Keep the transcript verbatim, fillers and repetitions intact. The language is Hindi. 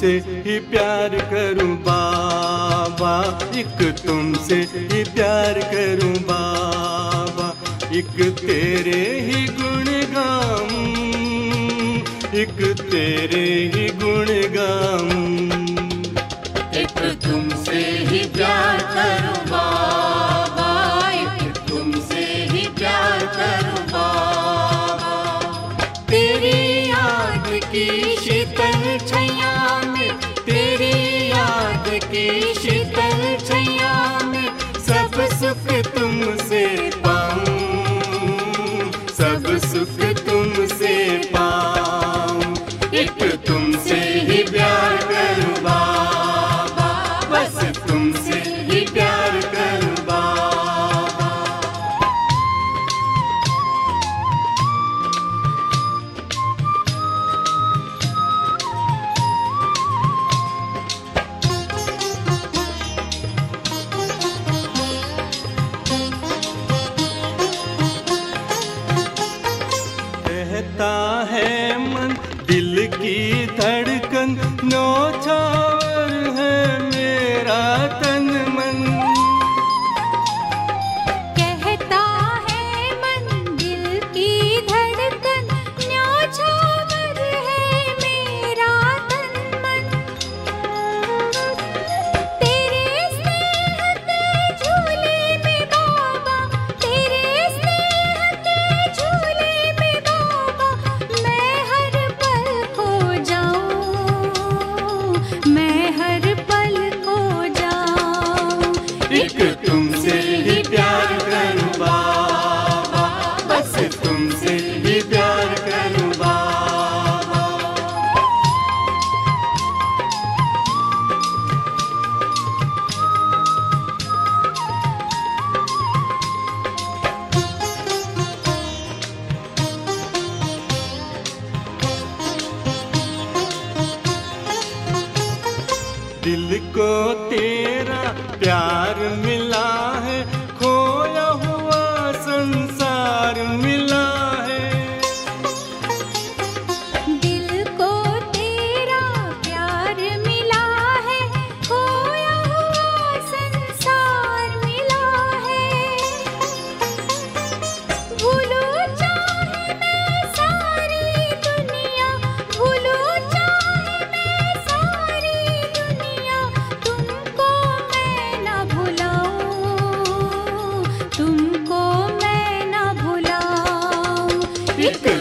तुमसे ही प्यार करूं बाबा, एक तुमसे ही प्यार करूं बाबा, एक तेरे ही गुण गाऊं, एक तेरे ही गुण गाऊं। एक तुमसे ही प्यार करूं बाबा, एक तुमसे ही प्यार करूं बाबा। तेरी याद की शीतल छैया में, तेरी याद की शीतल छैया में सब सुख तुमसे पाऊं, सब सुख तुमसे पाऊं। एक तुमसे ही प्यार करूं बाबा, बस तुमसे ही प्यार करूं बाबा। कहता है मन दिल की धड़कन, न्योछावर है मेरा तन मन। कहता है मन दिल की धड़कन, न्योछावर है मेरा तन मन। तेरे स्नेह के झूले में बाबा, तेरे स्नेह के झूले में बाबा, मैं हर पल खो जाऊं, मैं हर पल खो जाऊं। एक तुमसे ही प्यार करूं बाबा, बस तुमसे ही प्यार करूं बाबा। दिल को तेरा प्यार मिला है, खोया हुआ संसार मिला है। दिल को तेरा प्यार मिला है, खोया हुआ संसार मिला है। भूलो चाहे मैं सारी दुनिया, भूलो चाहे मैं सारी दुनिया, तुमको मैं ना भुलाऊं, तुमको मैं ना भुलाऊं। एक